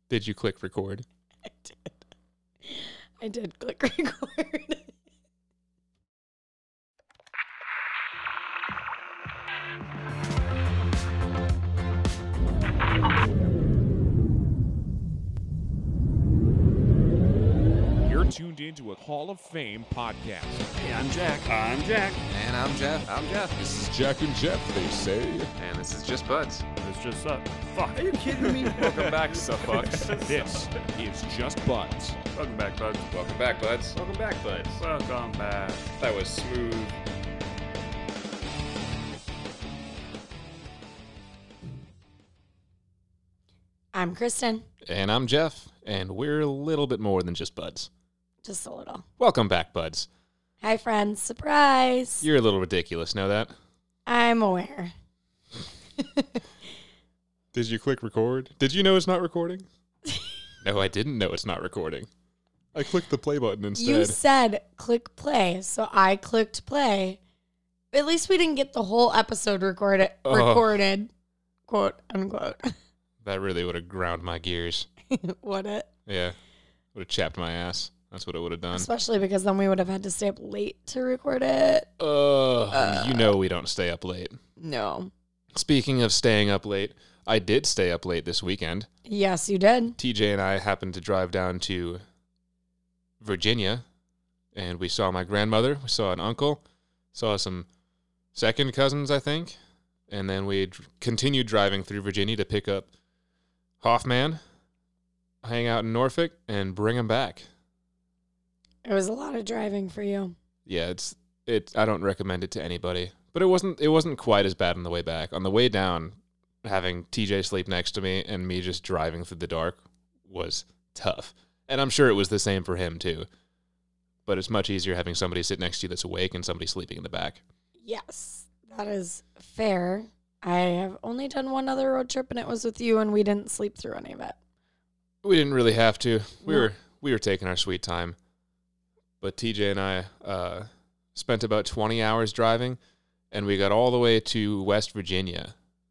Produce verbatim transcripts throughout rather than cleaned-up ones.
Did you click record? I did. I did click record. You're tuned into a Hall of Fame podcast. Hey, I'm Jack. I'm Jack. And I'm Jeff. I'm Jeff. This is Jack and Jeff, they say. And this is Just Buds. It's just uh, fuck. Are you kidding me? Welcome back, sufucks. This is Just Buds. Welcome back, buds. Welcome back, buds. Welcome back, buds. Welcome back. That was smooth. I'm Kristen. And I'm Jeff, and we're a little bit more than just buds. Just a little. Welcome back, buds. Hi, friends. Surprise. You're a little ridiculous, know that? I'm aware. Did you click record? Did you know it's not recording? No, I didn't know it's not recording. I clicked the play button instead. You said click play, so I clicked play. At least we didn't get the whole episode recorded, Oh. recorded, quote unquote. That really would have ground my gears. Would it? Yeah. Would have chapped my ass. That's what it would have done. Especially because then we would have had to stay up late to record it. Uh, Uh. you know we don't stay up late. No. Speaking of staying up late, I did stay up late this weekend. Yes, you did. T J and I happened to drive down to Virginia, and we saw my grandmother, we saw an uncle, saw some second cousins, I think, and then we d- continued driving through Virginia to pick up Hoffman, hang out in Norfolk, and bring him back. It was a lot of driving for you. Yeah, it's it. I don't recommend it to anybody, but it wasn't it wasn't quite as bad on the way back. On the way down, having T J sleep next to me and me just driving through the dark was tough. And I'm sure it was the same for him too. But it's much easier having somebody sit next to you that's awake and somebody sleeping in the back. Yes, that is fair. I have only done one other road trip, and it was with you, and we didn't sleep through any of it. We didn't really have to. We No. were we were taking our sweet time. But T J and I uh, spent about twenty hours driving, and we got all the way to West Virginia.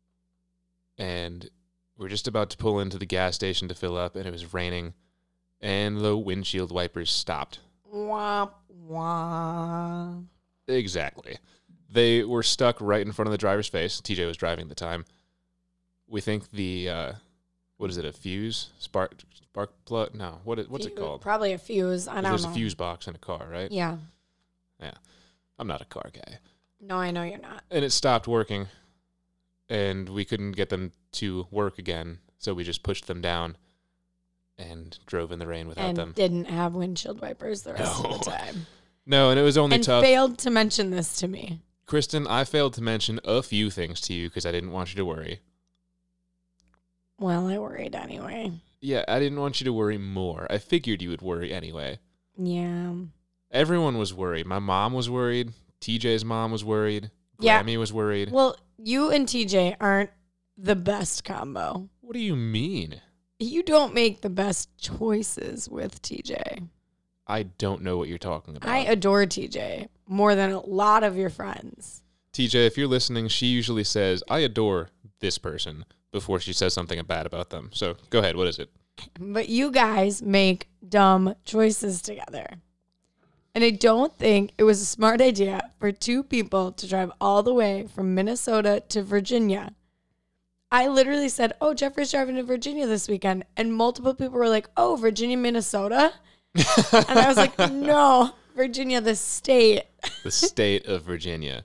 And we're just about to pull into the gas station to fill up, and it was raining, and the windshield wipers stopped. Wah, wah. Exactly. They were stuck right in front of the driver's face. T J was driving at the time. We think the, uh, what is it, a fuse? Spark spark plug? No, what is, what's it Fuse- called? Probably a fuse. I don't There's know. a fuse box in a car, right? Yeah. I'm not a car guy. No, I know you're not. And it stopped working, and we couldn't get them to work again, so we just pushed them down and drove in the rain without And them. didn't have windshield wipers the rest No. of the time. No, and it was only And tough. failed to mention this to me. Kristen, I failed to mention a few things to you because I didn't want you to worry. Well, I worried anyway. Yeah, I didn't want you to worry more. I figured you would worry anyway. Yeah. Everyone was worried. My mom was worried. T J's mom was worried. Yeah. Grammy was worried. Well, you and T J aren't the best combo. What do you mean? You don't make the best choices with T J. I don't know what you're talking about. I adore T J more than a lot of your friends. T J, if you're listening, she usually says, I adore this person before she says something bad about them. So go ahead. What is it? But you guys make dumb choices together. And I don't think it was a smart idea for two people to drive all the way from Minnesota to Virginia. I literally said, oh, Jeffrey's driving to Virginia this weekend. And multiple people were like, oh, Virginia, Minnesota? And I was like, no, Virginia, the state. The state of Virginia.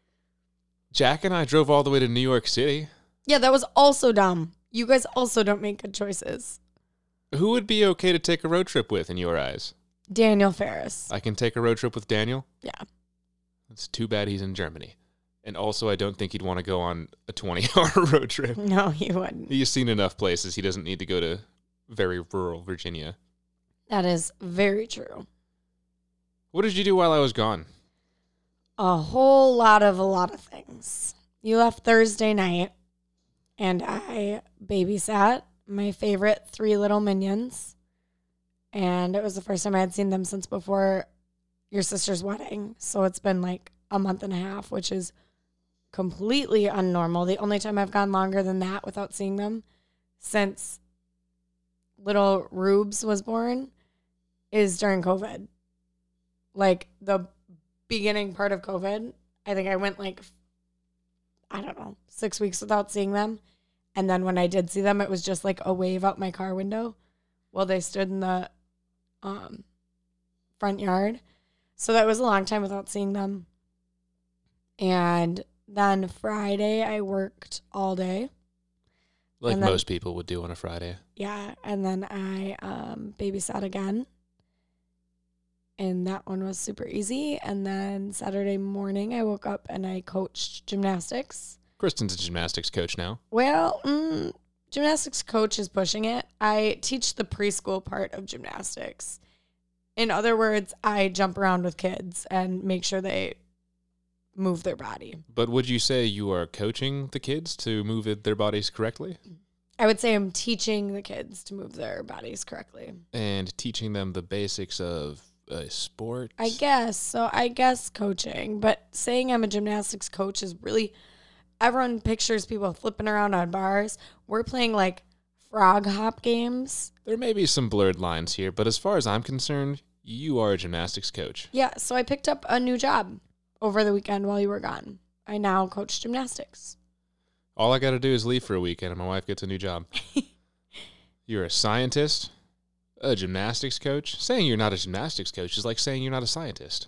Jack and I drove all the way to New York City. Yeah, that was also dumb. You guys also don't make good choices. Who would be okay to take a road trip with in your eyes? Daniel Ferris. I can take a road trip with Daniel? Yeah. It's too bad he's in Germany. And also, I don't think he'd want to go on a twenty-hour road trip. No, he wouldn't. He's seen enough places. He doesn't need to go to very rural Virginia. That is very true. What did you do while I was gone? A whole lot of a lot of things. You left Thursday night, and I babysat my favorite three little minions. And it was the first time I had seen them since before your sister's wedding. So it's been like a month and a half, which is completely unnormal. The only time I've gone longer than that without seeing them since little Rubes was born is during COVID. Like the beginning part of COVID, I think I went like, I don't know, six weeks without seeing them. And then when I did see them, it was just like a wave out my car window while they stood in the um, front yard. So that was a long time without seeing them. And then Friday, I worked all day. Like And then- most people would do on a Friday. Yeah. And then I um, babysat again. And that one was super easy. And then Saturday morning, I woke up and I coached gymnastics. Kristen's a gymnastics coach now. Well, mm, gymnastics coach is pushing it. I teach the preschool part of gymnastics. In other words, I jump around with kids and make sure they move their body. But would you say you are coaching the kids to move it, their bodies correctly I would say I'm teaching the kids to move their bodies correctly. and teaching them the basics of a sport? I guess. So I guess coaching. But saying I'm a gymnastics coach is really, everyone pictures people flipping around on bars. We're playing like frog hop games. There may be some blurred lines here, but as far as I'm concerned, you are a gymnastics coach. Yeah, so I picked up a new job over the weekend while you were gone. I now coach gymnastics. All I got to do is leave for a weekend and my wife gets a new job. You're a scientist, a gymnastics coach. Saying you're not a gymnastics coach is like saying you're not a scientist.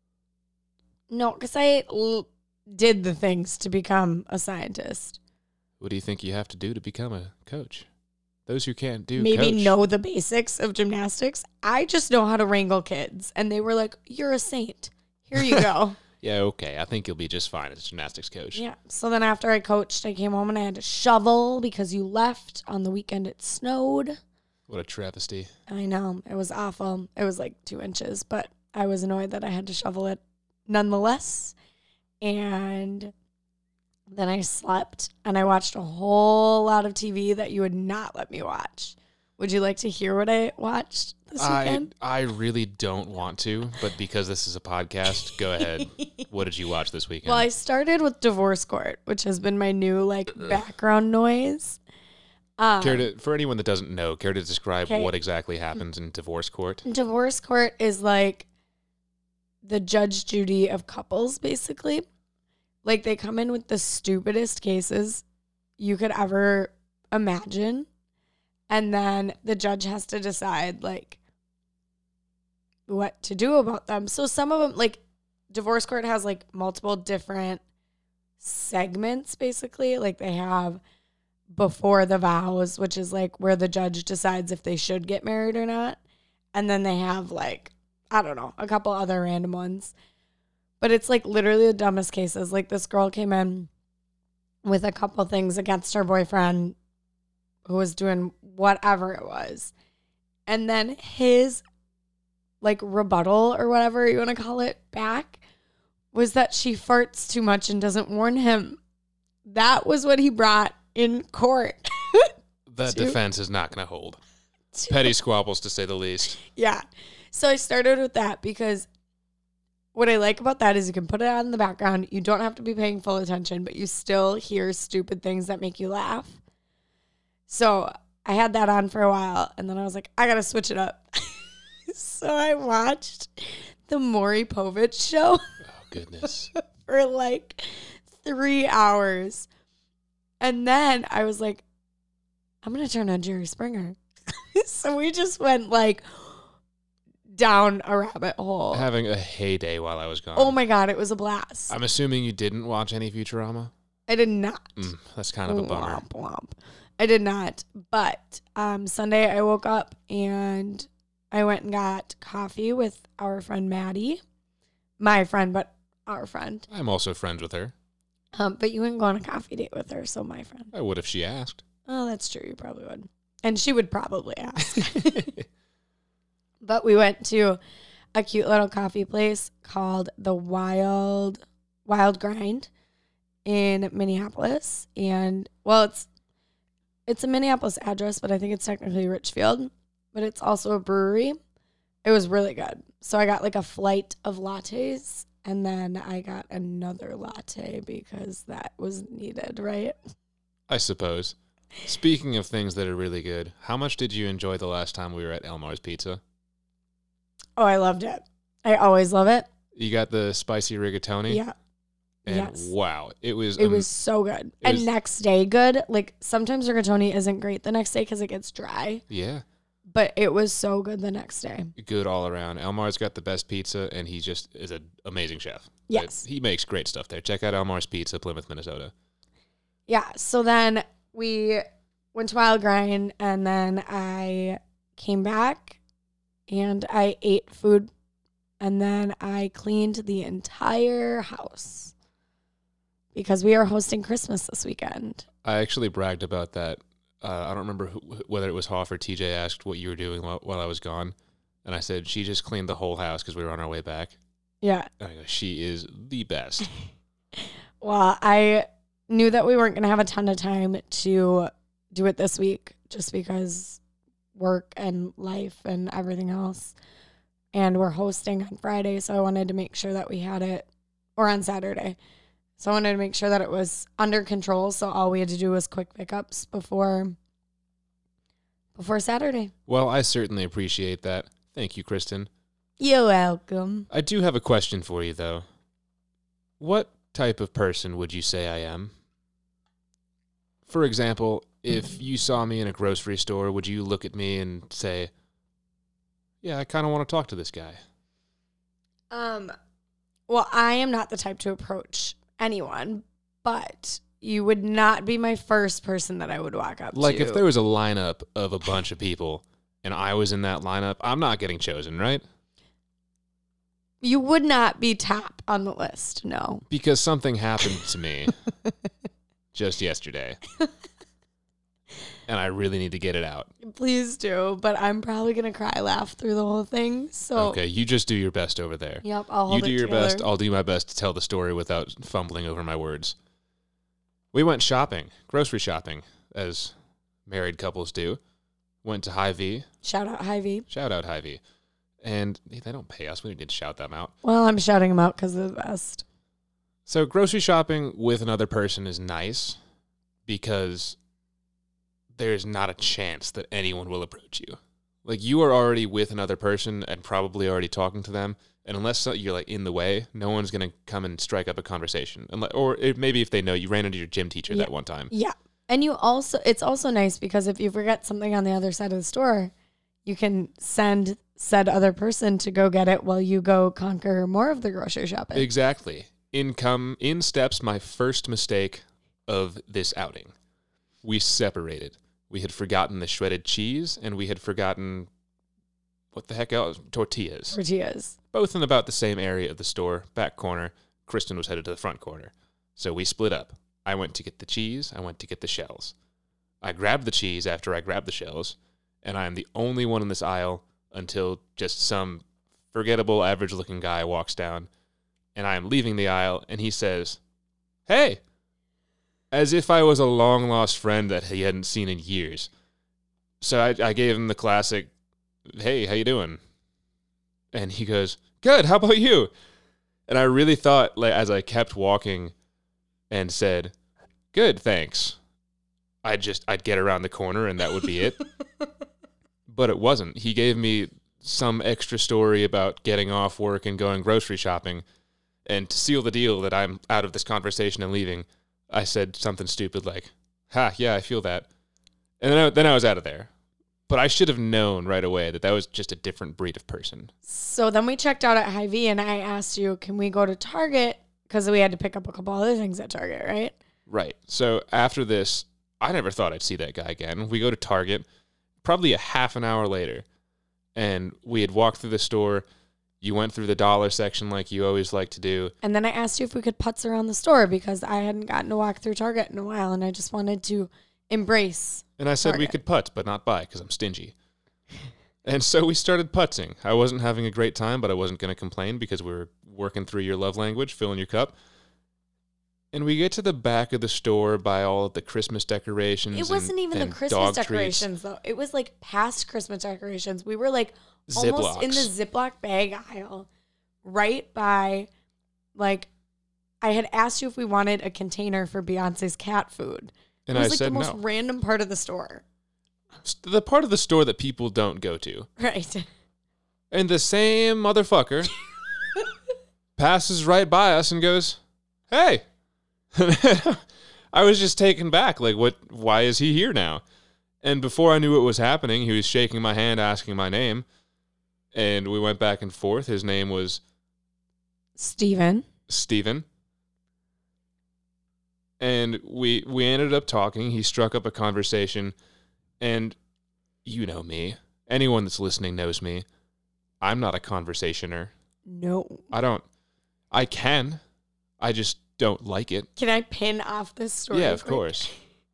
No, because I l- did the things to become a scientist. What do you think you have to do to become a coach? Those who can't do Maybe coach. know the basics of gymnastics. I just know how to wrangle kids. And they were like, you're a saint. Here you go. Yeah, okay. I think you'll be just fine as a gymnastics coach. Yeah. So then after I coached, I came home and I had to shovel because you left. On the weekend, it snowed. What a travesty. I know. It was awful. It was like two inches, but I was annoyed that I had to shovel it nonetheless. And then I slept and I watched a whole lot of T V that you would not let me watch. Would you like to hear what I watched this I, weekend? I really don't want to, but because this is a podcast, go ahead. What did you watch this weekend? Well, I started with Divorce Court, which has been my new like background noise. Um, care to, for anyone that doesn't know, care to describe Okay. what exactly happens in divorce court? Divorce Court is like the Judge Judy of couples, basically. Like, they come in with the stupidest cases you could ever imagine. And then the judge has to decide, like, what to do about them. So some of them, like, Divorce Court has, like, multiple different segments, basically. Like, they have Before the Vows, which is, like, where the judge decides if they should get married or not. And then they have, like, I don't know, a couple other random ones. But it's like literally the dumbest cases. Like this girl came in with a couple things against her boyfriend who was doing whatever it was. And then his like rebuttal or whatever you want to call it back was that she farts too much and doesn't warn him. That was what he brought in court. That Two. defense is not going to hold. Petty squabbles, to say the least. Yeah. So I started with that because what I like about that is you can put it on in the background. You don't have to be paying full attention, but you still hear stupid things that make you laugh. So I had that on for a while, and then I was like, I got to switch it up. So I watched the Maury Povich show Oh, goodness. for like three hours. And then I was like, I'm going to turn on Jerry Springer. So we just went like down a rabbit hole. Having a heyday while I was gone. Oh my God, it was a blast. I'm assuming you didn't watch any Futurama? I did not. Mm, that's kind of a bummer. Womp, womp. I did not. But um, Sunday I woke up and I went and got coffee with our friend Maddie. My friend, but our friend. I'm also friends with her. Um, but you wouldn't go on a coffee date with her, so my friend. I would if she asked. Oh, that's true. You probably would. And she would probably ask. But we went to a cute little coffee place called the Wild Wild Grind in Minneapolis. And well, it's it's a Minneapolis address, but I think it's technically Richfield. But it's also a brewery. It was really good. So I got like a flight of lattes, and then I got another latte because that was needed, right? I suppose. Speaking of things that are really good, how much did you enjoy the last time we were at Elmar's Pizza? Oh, I loved it. I always love it. You got the spicy rigatoni? Yeah. And yes. wow, it was It um, was so good. And was- next day, good. Like sometimes rigatoni isn't great the next day because it gets dry, yeah, but it was so good the next day. good all around. Elmar's got the best pizza, and he just is an amazing chef. Yes. He makes great stuff there. Check out Elmar's Pizza, Plymouth, Minnesota. Yeah. So then we went to Wild Grind and then I came back and I ate food and then I cleaned the entire house because we are hosting Christmas this weekend. I actually bragged about that. Uh, I don't remember who, whether it was Hoff or T J asked what you were doing while, while I was gone. And I said, she just cleaned the whole house because we were on our way back. Yeah. And I go, she is the best. Well, I knew that we weren't going to have a ton of time to do it this week just because work and life and everything else. And we're hosting on Friday, so I wanted to make sure that we had it, or on Saturday. So I wanted to make sure that it was under control, so all we had to do was quick pickups before before Saturday. Well, I certainly appreciate that. Thank you, Kristen. You're welcome. I do have a question for you, though. What type of person would you say I am? For example, if you saw me in a grocery store, would you look at me and say, yeah, I kind of want to talk to this guy? Um, well, I am not the type to approach anyone, but you would not be my first person that I would walk up Like, to. if there was a lineup of a bunch of people and I was in that lineup, I'm not getting chosen, right? You would not be top on the list, no. Because something happened to me just yesterday. And I really need to get it out. Please do, but I'm probably going to cry laugh through the whole thing. So Okay, you just do your best over there. Yep, I'll You hold do it your together. best. I'll do my best to tell the story without fumbling over my words. We went shopping, grocery shopping, as married couples do. Went to Hy-Vee. Shout out Hy-Vee. Shout out Hy-Vee. And they don't pay us. We need to shout them out. Well, I'm shouting them out because they're the best. So grocery shopping with another person is nice because there's not a chance that anyone will approach you. Like, you are already with another person and probably already talking to them. And unless you're like in the way, no one's going to come and strike up a conversation. Unless, or it, maybe if they know you ran into your gym teacher Yeah. that one time. Yeah. And you also, it's also nice because if you forget something on the other side of the store, you can send said other person to go get it while you go conquer more of the grocery shopping. Exactly. In come in steps my first mistake of this outing. We separated. We had forgotten the shredded cheese and we had forgotten what the heck else? Tortillas. Tortillas. Both in about the same area of the store, back corner. Kristen was headed to the front corner. So we split up. I went to get the cheese. I went to get the shells. I grabbed the cheese after I grabbed the shells, and I am the only one in this aisle until just some forgettable, average-looking guy walks down, and I am leaving the aisle, and he says, "Hey!" As if I was a long-lost friend that he hadn't seen in years. So I, I gave him the classic, "Hey, how you doing?" And he goes, "Good, how about you?" And I really thought, like, as I kept walking and said, "Good, thanks," I'd just, I'd get around the corner and that would be it. But it wasn't. He gave me some extra story about getting off work and going grocery shopping. And to seal the deal that I'm out of this conversation and leaving, I said something stupid like, "Ha, yeah, I feel that." And then I, then I was out of there. But I should have known right away that that was just a different breed of person. So then we checked out at Hy-Vee and I asked you, can we go to Target? Because we had to pick up a couple other things at Target, right? Right. So after this, I never thought I'd see that guy again. We go to Target probably a half an hour later, and we had walked through the store. You went through the dollar section like you always like to do. And then I asked you if we could putz around the store because I hadn't gotten to walk through Target in a while and I just wanted to embrace. And I said we Target. could putz, but not buy because I'm stingy. And so we started putzing. I wasn't having a great time, but I wasn't going to complain because we were working through your love language, filling your cup. And we get to the back of the store by all of the Christmas decorations. It wasn't and, even and the Christmas dog treats. decorations, though. It was like past Christmas decorations. We were like almost in the Ziplocs. Ziploc bag aisle, right by, like, I had asked you if we wanted a container for Beyonce's cat food. And it was I like said the most no. random part of the store. The part of the store that people don't go to. Right. And the same motherfucker passes right by us and goes, "Hey." I was just taken back. Like, what? Why is he here now? And before I knew what was happening, he was shaking my hand, asking my name. And we went back and forth. His name was Steven. Steven. And we we ended up talking. He struck up a conversation. And you know me. Anyone that's listening knows me. I'm not a conversationer. No. I don't. I can. I just don't like it. Can I pin off this story? Yeah, of quick? course.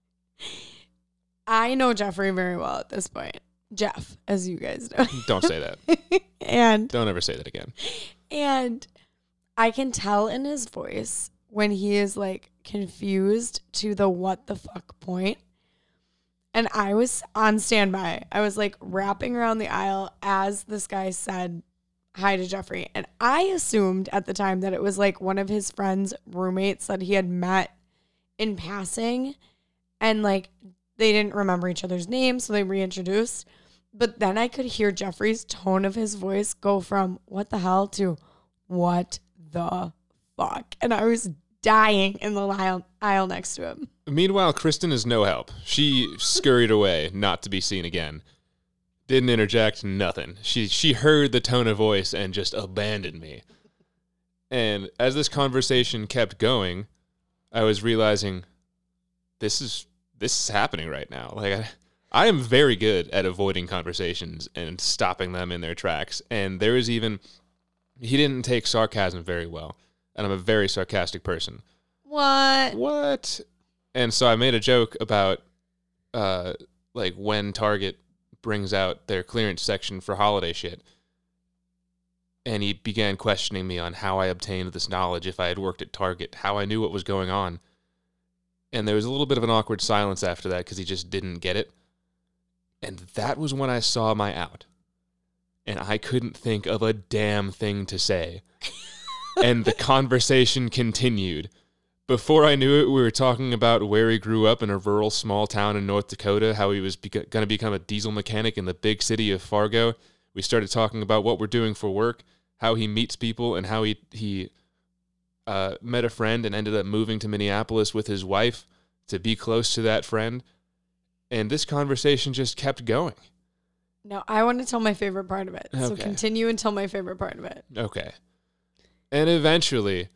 I know Jeffrey very well at this point. Jeff, as you guys know. Don't say that. and Don't ever say that again. and I can tell in his voice when he is like confused to the what the fuck point. And I was on standby. I was like wrapping around the aisle as this guy said hi to Jeffrey. And I assumed at the time that it was like one of his friends' roommates that he had met in passing. And like they didn't remember each other's names, so they reintroduced. But then I could hear Jeffrey's tone of his voice go from what the hell to what the fuck. And I was dying in the aisle, aisle next to him. Meanwhile, Kristen is no help. She scurried away, not to be seen again. Didn't interject, nothing. She she heard the tone of voice and just abandoned me. And as this conversation kept going, I was realizing this is this is happening right now. Like I, I am very good at avoiding conversations and stopping them in their tracks. And there is even he didn't take sarcasm very well, and I'm a very sarcastic person. What? What? And so I made a joke about, uh, like when Target brings out their clearance section for holiday shit. And he began questioning me on how I obtained this knowledge, if I had worked at Target, how I knew what was going on. And there was a little bit of an awkward silence after that because he just didn't get it. And that was when I saw my out. And I couldn't think of a damn thing to say. And the conversation continued. Before I knew it, we were talking about where he grew up in a rural small town in North Dakota, how he was beca- going to become a diesel mechanic in the big city of Fargo. We started talking about what we're doing for work, how he meets people, and how he he uh, met a friend and ended up moving to Minneapolis with his wife to be close to that friend. And this conversation just kept going. No, I want to tell my favorite part of it. So Okay. continue and tell my favorite part of it. Okay. And eventually,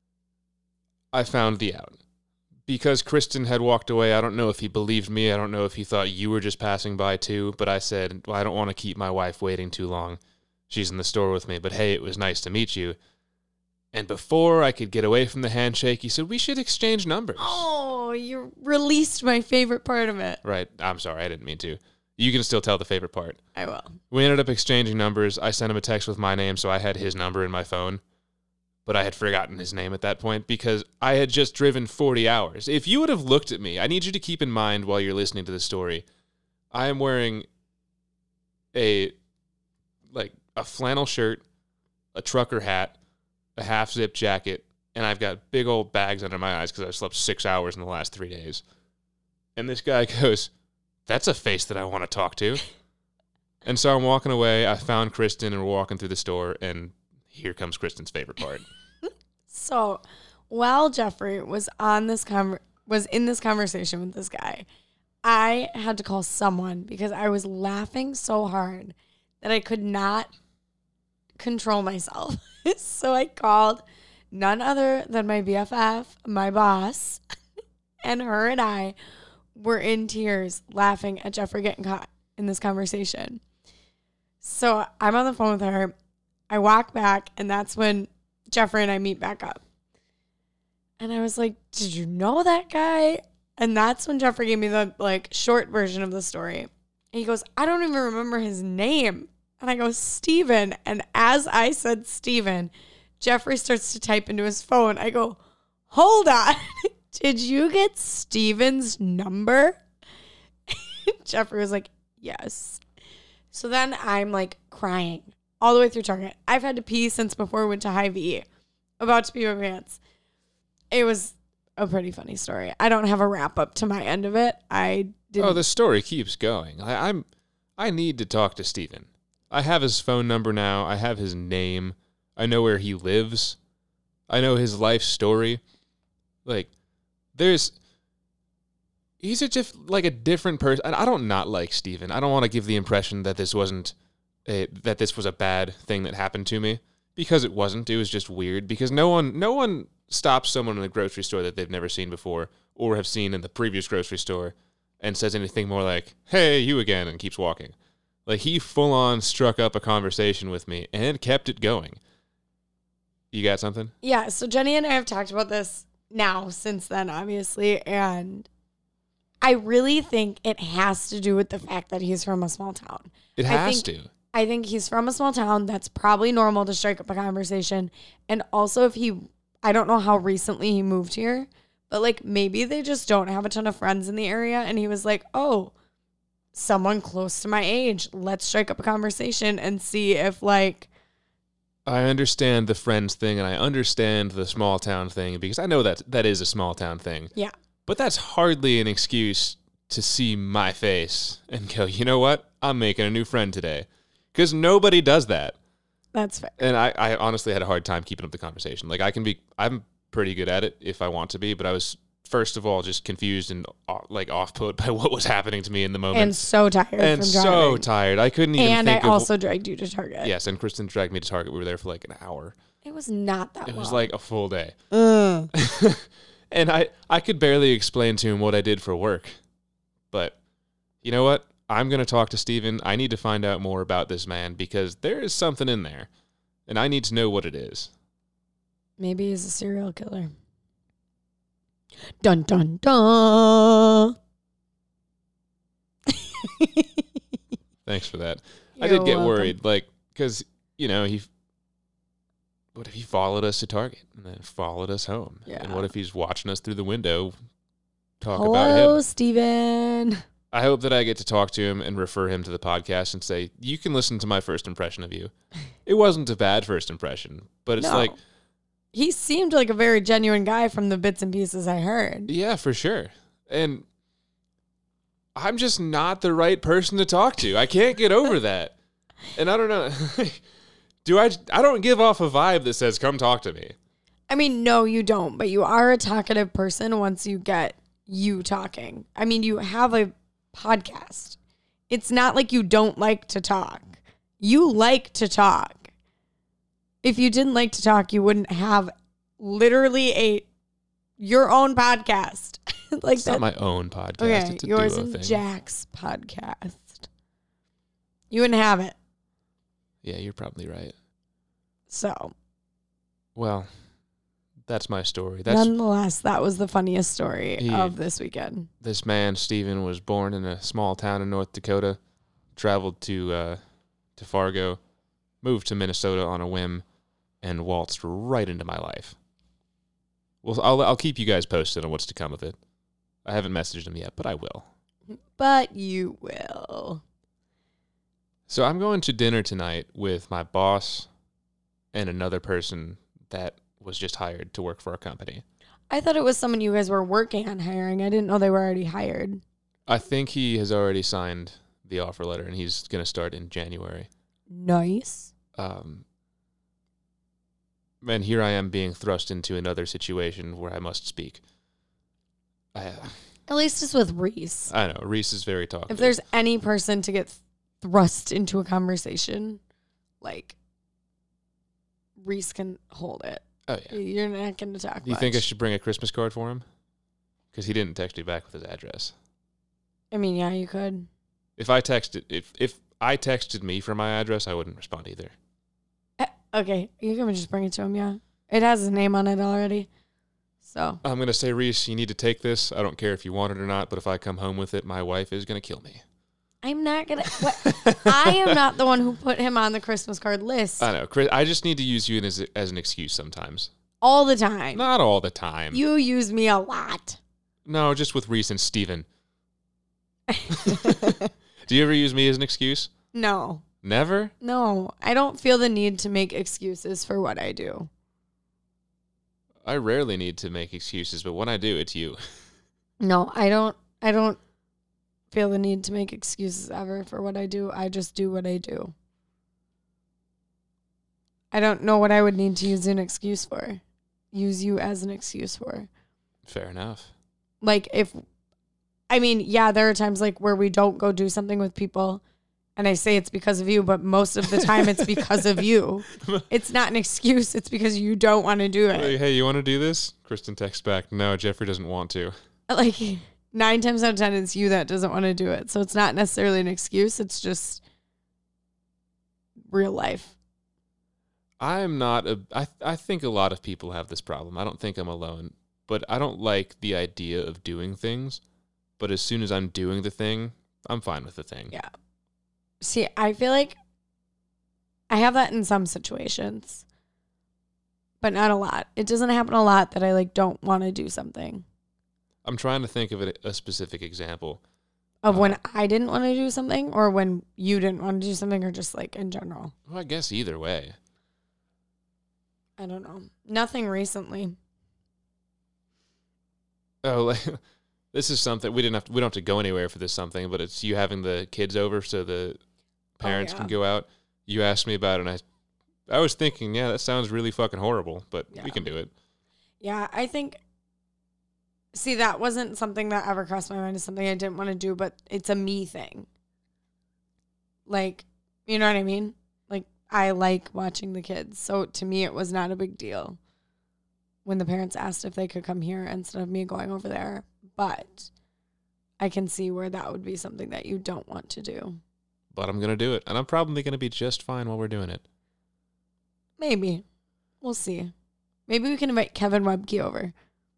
I found the out. Because Kristen had walked away, I don't know if he believed me. I don't know if he thought you were just passing by too. But I said, well, I don't want to keep my wife waiting too long. She's in the store with me. But hey, it was nice to meet you. And before I could get away from the handshake, he said, we should exchange numbers. Oh, you released my favorite part of it. Right. I'm sorry. I didn't mean to. You can still tell the favorite part. I will. We ended up exchanging numbers. I sent him a text with my name, so I had his number in my phone. But I had forgotten his name at that point because I had just driven forty hours. If you would have looked at me, I need you to keep in mind while you're listening to the story, I am wearing a like a flannel shirt, a trucker hat, a half-zip jacket, and I've got big old bags under my eyes because I've slept six hours in the last three days. And this guy goes, that's a face that I want to talk to. And so I'm walking away. I found Kristen, and we're walking through the store, and here comes Kristen's favorite part. So, while Jeffrey was on this conver- was in this conversation with this guy, I had to call someone because I was laughing so hard that I could not control myself. So I called none other than my B F F, my boss, and her and I were in tears laughing at Jeffrey getting caught in this conversation. So I'm on the phone with her. I walk back, and that's when Jeffrey and I meet back up. And I was like, did you know that guy? And that's when Jeffrey gave me the like short version of the story. And he goes, I don't even remember his name. And I go, Steven. And as I said Steven, Jeffrey starts to type into his phone. I go, hold on. Did you get Steven's number? Jeffrey was like, yes. So then I'm like crying all the way through Target. I've had to pee since before we went to Hy-Vee. About to pee my pants. It was a pretty funny story. I don't have a wrap up to my end of it. I didn't. Oh, the story keeps going. I, I'm. I need to talk to Steven. I have his phone number now. I have his name. I know where he lives. I know his life story. Like, there's. He's a just like a different person. I don't not like Steven. I don't want to give the impression that this wasn't a, that this was a bad thing that happened to me, because it wasn't. It was just weird, because no one no one stops someone in a grocery store that they've never seen before or have seen in the previous grocery store and says anything more like, "Hey, you again," and keeps walking. Like, he full on struck up a conversation with me and kept it going. You got something? Yeah, so Jenny and I have talked about this now since then, obviously, and I really think it has to do with the fact that he's from a small town. It I has think, to. I think he's from a small town. That's probably normal to strike up a conversation. And also, if he, I don't know how recently he moved here, but like maybe they just don't have a ton of friends in the area. And he was like, oh, someone close to my age, let's strike up a conversation and see if like. I understand the friends thing, and I understand the small town thing, because I know that that is a small town thing. Yeah. But that's hardly an excuse to see my face and go, you know what? I'm making a new friend today. Because nobody does that. That's fair. And I, I honestly had a hard time keeping up the conversation. Like, I can be, I'm pretty good at it if I want to be, but I was, first of all, just confused and uh, like off-put by what was happening to me in the moment. And so tired And from so driving. tired. I couldn't even And I think of... also dragged you to Target. Yes, and Kristen dragged me to Target. We were there for like an hour. It was not that It long. was like a full day. Ugh. And I, I could barely explain to him what I did for work. But you know what? I'm going to talk to Steven. I need to find out more about this man, because there is something in there. And I need to know what it is. Maybe he's a serial killer. Dun, dun, dun. Thanks for that. You're I did get welcome. worried, like, because, you know, he... What if he followed us to Target and then followed us home? Yeah. And what if he's watching us through the window talk Hello, about him? Steven. I hope that I get to talk to him and refer him to the podcast and say, you can listen to my first impression of you. It wasn't a bad first impression, but it's No. like, He seemed like a very genuine guy from the bits and pieces I heard. yeah, for sure. And I'm just not the right person to talk to. I can't get over that. And I don't know. Do I, I don't give off a vibe that says, come talk to me. I mean, no, you don't, but you are a talkative person once you get you talking. I mean, you have a podcast. It's not like you don't like to talk. You like to talk. If you didn't like to talk, you wouldn't have literally a your own podcast. Like It's that. not my own podcast. Okay, It's a yours duo and thing. Jack's podcast. You wouldn't have it. Yeah, you're probably right. So, Well, that's my story. That's nonetheless, that was the funniest story He- of this weekend. This man, Steven, was born in a small town in North Dakota, traveled to uh, to Fargo, moved to Minnesota on a whim, and waltzed right into my life. Well, I'll I'll keep you guys posted on what's to come of it. I haven't messaged him yet, but I will. But you will. So I'm going to dinner tonight with my boss and another person that was just hired to work for our company. I thought it was someone you guys were working on hiring. I didn't know they were already hired. I think he has already signed the offer letter, and he's going to start in January. Nice. Um, and here I am being thrust into another situation where I must speak. I, At least it's with Reese. I know, Reese is very talkative. If there's any person to get thrust into a conversation, like, Reese can hold it. Oh, yeah. You're not going to talk Do you much. think I should bring a Christmas card for him? Because he didn't text me back with his address. I mean, yeah, you could. If I texted, if if I texted me for my address, I wouldn't respond either. Eh, Okay, you can just bring it to him, yeah. It has his name on it already. So, I'm going to say, Reese, you need to take this. I don't care if you want it or not, but if I come home with it, my wife is going to kill me. I'm not going to... I am not the one who put him on the Christmas card list I know, Chris. I just need to use you as, as an excuse sometimes. all the time. Not all the time. You use me a lot. No, just with Reese and Steven. Do you ever use me as an excuse? No. Never? No, I don't feel the need to make excuses for what I do. I rarely need to make excuses, but when I do, it's you. No, I don't. I don't feel the need to make excuses ever for what I do. I just do what I do. I don't know what I would need to use an excuse for. Use you as an excuse for. Fair enough. Like if, I mean, yeah, there are times like where we don't go do something with people and I say it's because of you, but most of the time it's because of you. It's not an excuse. It's because you don't want to do it. Hey, hey, you want to do this? Kristen texts back, no, Jeffrey doesn't want to. Like nine times out of ten, it's you that doesn't want to do it. So it's not necessarily an excuse. It's just real life. I'm not a, I, I think a lot of people have this problem. I don't think I'm alone, but I don't like the idea of doing things. But as soon as I'm doing the thing, I'm fine with the thing. Yeah. See, I feel like I have that in some situations, but not a lot. It doesn't happen a lot that I like don't want to do something. I'm trying to think of a, a specific example. Of Uh, when I didn't want to do something or when you didn't want to do something or just like in general. Well, I guess either way. I don't know. Nothing recently. Oh, like, this is something we didn't have to, we don't have to go anywhere for this something, but it's you having the kids over so the parents Oh, yeah. can go out. You asked me about it, and I I was thinking, yeah, that sounds really fucking horrible, but Yeah. we can do it. Yeah, I think, see, that wasn't something that ever crossed my mind as something I didn't want to do, but it's a me thing. Like, you know what I mean? Like, I like watching the kids. So to me, it was not a big deal when the parents asked if they could come here instead of me going over there. But I can see where that would be something that you don't want to do. But I'm gonna do it, and I'm probably gonna be just fine while we're doing it. Maybe. We'll see. Maybe we can invite Kevin Webke over.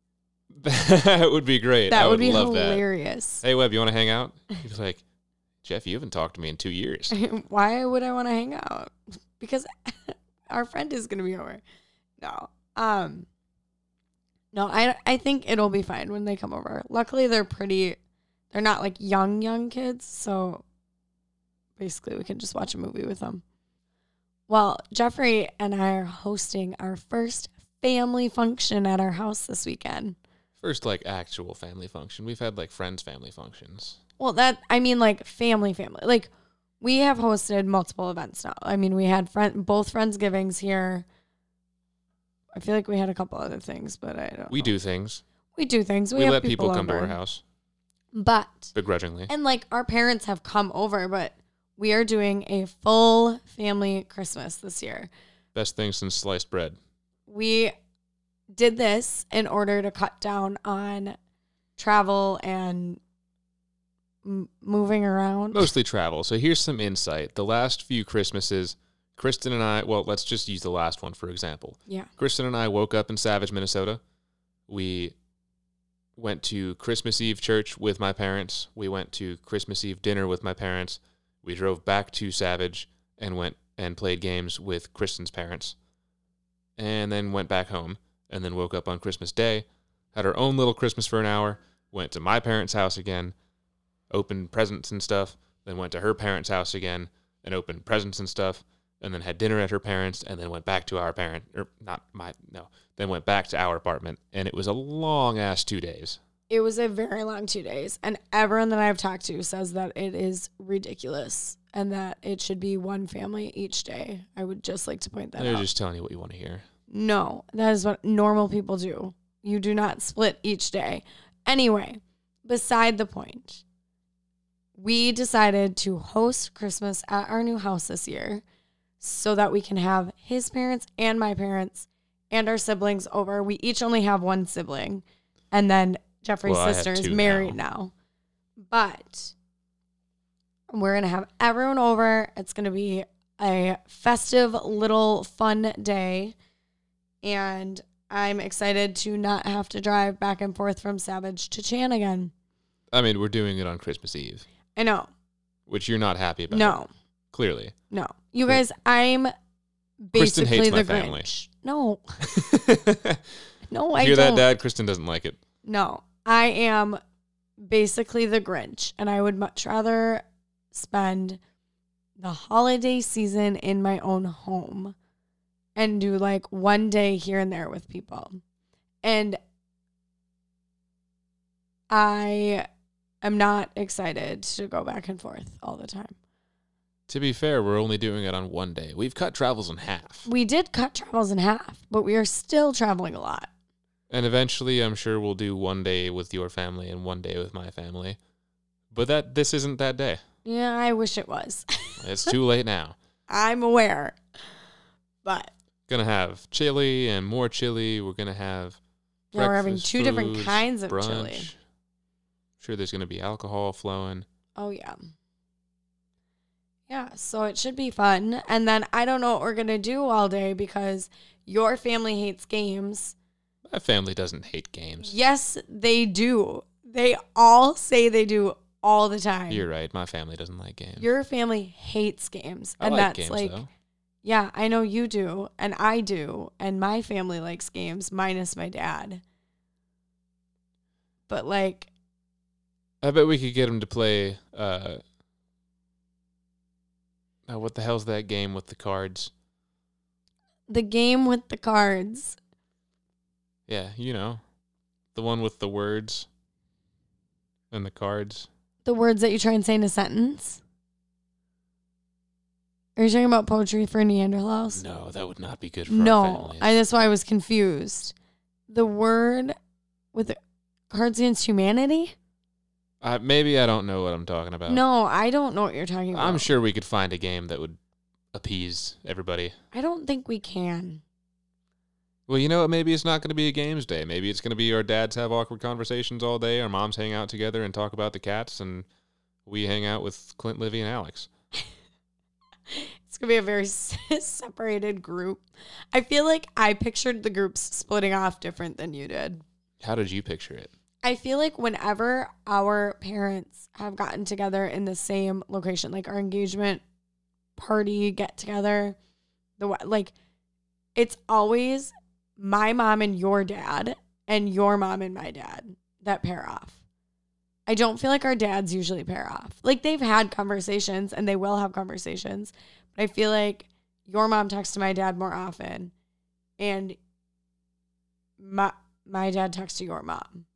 That would be great. That I would, would be love hilarious. that. Hey, Webb, you want to hang out? He's like, Jeff, you haven't talked to me in two years. Why would I want to hang out? Because our friend is going to be over. No. Um, no, I, I think it'll be fine when they come over. Luckily, they're pretty, they're not like young, young kids. So basically, we can just watch a movie with them. Well, Jeffrey and I are hosting our first family function at our house this weekend. First, like, actual family function. We've had, like, friends' family functions. Well, that, I mean, like, family, family. Like, we have hosted multiple events now. I mean, we had friend, both Friendsgivings here. I feel like we had a couple other things, but I don't We know. do things. We do things. We, We, have let people, come over. to our house, But, begrudgingly. and, like, our parents have come over, but we are doing a full family Christmas this year. Best thing since sliced bread. We did this in order to cut down on travel and m- moving around. Mostly travel. So here's some insight. The last few Christmases, Kristen and I, well, let's just use the last one for example. Yeah. Kristen and I woke up in Savage, Minnesota. We went to Christmas Eve church with my parents. We went to Christmas Eve dinner with my parents. We drove back to Savage and went and played games with Kristen's parents. And then went back home. And then woke up on Christmas Day, had our own little Christmas for an hour, went to my parents' house again, opened presents and stuff, then went to her parents' house again and opened presents and stuff, and then had dinner at her parents', and then went back to our parent, or not my, no, then went back to our apartment, and it was a long-ass two days. It was a very long two days, and everyone that I've talked to says that it is ridiculous and that it should be one family each day. I would just like to point that They're out. just telling you what you want to hear. No, that is what normal people do. You do not split each day. Anyway, beside the point, we decided to host Christmas at our new house this year so that we can have his parents and my parents and our siblings over. We each only have one sibling, and then Jeffrey's Well, I have sister is two married now. now. But we're going to have everyone over. It's going to be a festive little fun day. And I'm excited to not have to drive back and forth from Savage to Chan again. I mean, we're doing it on Christmas Eve, I know. which you're not happy about. No, Clearly. no. You guys, I'm Kristen basically hates the my family. Grinch. No, Hear no, I that, don't. Dad? Kristen doesn't like it. No, I am basically the Grinch. And I would much rather spend the holiday season in my own home and do like one day here and there with people. And I am not excited to go back and forth all the time. To be fair, we're only doing it on one day. We've cut travels in half. We did cut travels in half, but we are still traveling a lot. And eventually, I'm sure we'll do one day with your family and one day with my family. But that this isn't that day. Yeah, I wish it was. It's too late now. I'm aware. But Gonna have chili and more chili. We're gonna have yeah, we're having breakfast two different foods, kinds of brunch. chili. Sure, there's gonna be alcohol flowing. Oh, yeah. Yeah, so it should be fun. And then I don't know what we're going to do all day because your family hates games. My family doesn't hate games. Yes, they do. They all say they do all the time. You're right. My family doesn't like games. Your family hates games. I And like that's games, like, though. yeah, I know you do. And I do. And my family likes games, minus my dad. But like, I bet we could get him to play. Uh, oh, what the hell's that game with the cards? the game with the cards. Yeah, you know, the one with the words and the cards. The words that you try and say in a sentence. Are you talking about poetry for Neanderthals? No, that would not be good for our No, families. I, that's why I was confused. The word with the Cards Against Humanity? Uh, maybe I don't know what I'm talking about. No, I don't know what you're talking about. I'm sure we could find a game that would appease everybody. I don't think we can. Well, you know what? Maybe it's not going to be a games day. Maybe it's going to be our dads have awkward conversations all day, our moms hang out together and talk about the cats, and we hang out with Clint, Livy, and Alex. It's going to be a very separated group. I feel like I pictured the groups splitting off different than you did. How did you picture it? I feel like whenever our parents have gotten together in the same location, like our engagement party get together, the like it's always my mom and your dad and your mom and my dad that pair off. I don't feel like our dads usually pair off. Like they've had conversations and they will have conversations, but I feel like your mom talks to my dad more often and my my dad talks to your mom.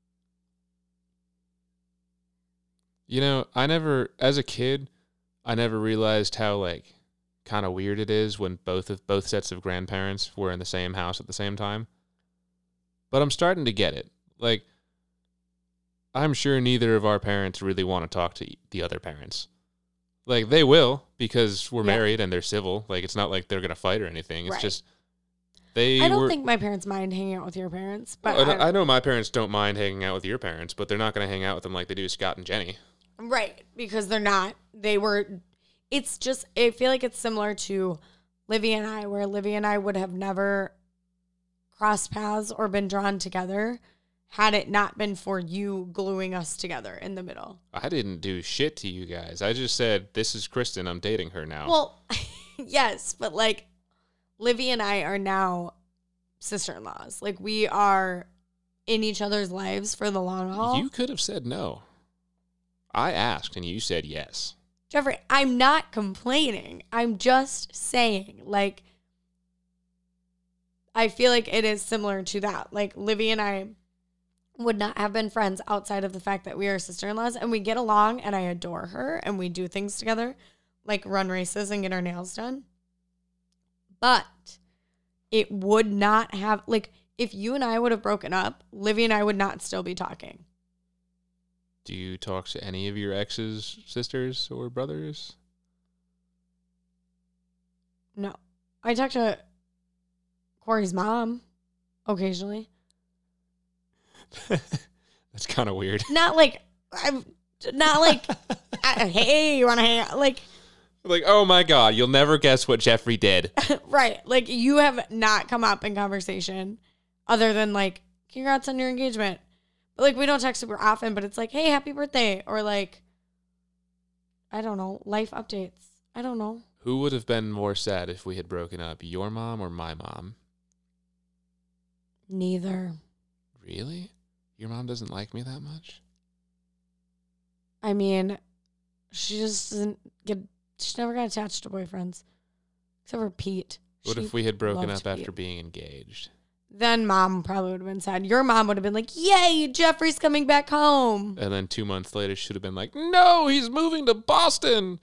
You know, I never, as a kid, I never realized how, like, kind of weird it is when both of both sets of grandparents were in the same house at the same time. But I'm starting to get it. Like, I'm sure neither of our parents really want to talk to the other parents. Like, they will, because we're Yeah. married and they're civil. Like, it's not like they're going to fight or anything. It's Right. just, they I don't were... think my parents mind hanging out with your parents, but I, I- I know my parents don't mind hanging out with your parents, but they're not going to hang out with them like they do Scott and Jenny. right, because they're not. They were. It's just. I feel like it's similar to Livy and I, where Livy and I would have never crossed paths or been drawn together had it not been for you gluing us together in the middle. I didn't do shit to you guys. I just said, this is Kristen. I'm dating her now. Well, yes, but like Livy and I are now sister-in-laws. Like we are in each other's lives for the long haul. You could have said no. I asked and you said yes. Jeffrey, I'm not complaining. I'm just saying, like, I feel like it is similar to that. Like, Livy and I would not have been friends outside of the fact that we are sister-in-laws and we get along and I adore her and we do things together, like run races and get our nails done. But it would not have, like, if you and I would have broken up, Livy and I would not still be talking. Do you talk to any of your ex's sisters or brothers? No. I talk to Corey's mom occasionally. That's kind of weird. Not like, I'm not like, I, hey, you want to hang out? Like, Like, oh my God, you'll never guess what Jeffrey did. right. Like, you have not come up in conversation other than like, congrats on your engagement. But like, we don't text super often, but it's like, hey, happy birthday. Or like, I don't know, life updates. I don't know. Who would have been more sad if we had broken up, your mom or my mom? Neither. Really? Your mom doesn't like me that much? I mean, she just doesn't get, she never got attached to boyfriends. Except for Pete. What She if we had broken loved up after Pete. being engaged? then mom probably would have been sad. Your mom would have been like, yay, Jeffrey's coming back home. And then two months later, she would have been like, no, he's moving to Boston.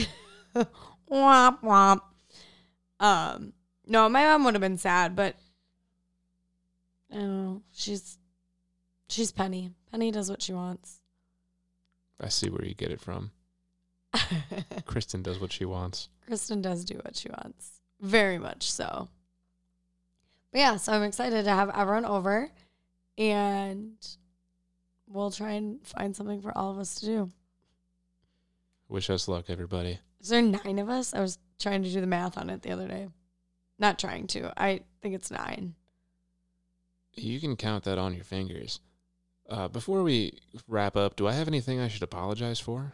Womp womp. Um, no, my mom would have been sad, but I don't know. She's she's Penny. Penny does what she wants. I see where you get it from. Kristen does what she wants. Kristen does do what she wants. Very much so. But yeah, so I'm excited to have everyone over, and we'll try and find something for all of us to do. Wish us luck, everybody. Is there nine of us? I was trying to do the math on it the other day. Not trying to. I think it's nine. You can count that on your fingers. Uh, before we wrap up, do I have anything I should apologize for?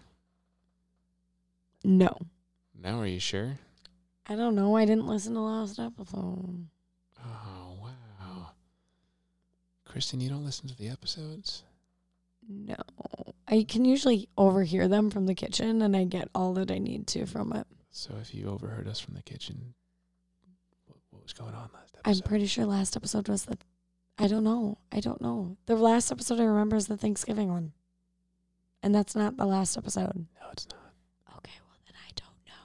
No. No, are you sure? I don't know. I didn't listen to last episode. Oh, wow. Kristen, you don't listen to the episodes? No. I can usually overhear them from the kitchen, and I get all that I need to from it. So if you overheard us from the kitchen, what, what was going on last episode? I'm pretty sure last episode was the... I don't know. I don't know. The last episode I remember is the Thanksgiving one. And that's not the last episode. No, it's not. Okay, well, then I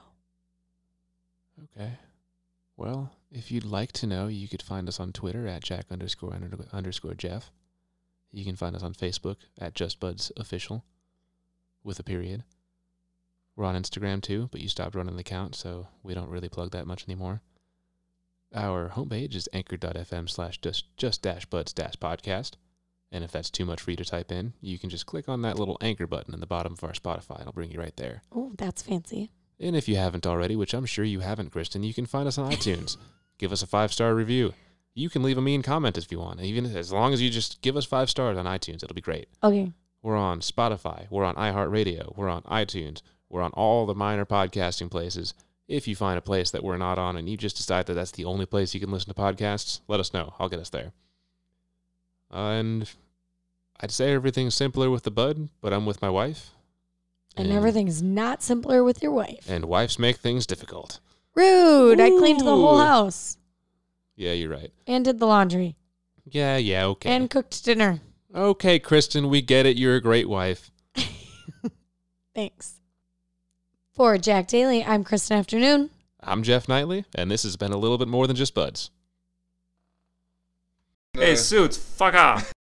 don't know. Okay. Well, if you'd like to know, you could find us on Twitter at Jack underscore under, underscore Jeff. You can find us on Facebook at Just Buds Official with a period. We're on Instagram too, but you stopped running the account, so we don't really plug that much anymore. Our homepage is anchor.fm slash just just dash buds dash podcast. And if that's too much for you to type in, you can just click on that little anchor button in the bottom of our Spotify. It'll bring you right there. Oh, that's fancy. And if you haven't already, which I'm sure you haven't, Kristen, you can find us on iTunes. Give us a five-star review. You can leave a mean comment if you want. Even as long as you just give us five stars on iTunes, it'll be great. Okay. We're on Spotify. We're on iHeartRadio. We're on iTunes. We're on all the minor podcasting places. If you find a place that we're not on and you just decide that that's the only place you can listen to podcasts, let us know. I'll get us there. And I'd say everything's simpler with the bud, but I'm with my wife. And, and everything's not simpler with your wife. And wives make things difficult. Rude. Ooh. I cleaned the whole house. Yeah, you're right. And did the laundry. Yeah, yeah, okay. And cooked dinner. Okay, Kristen, we get it. You're a great wife. Thanks. For Jack Daly, I'm Kristen Afternoon. I'm Jeff Knightley, and this has been a little bit more than just buds. Hey, Suits, fuck off.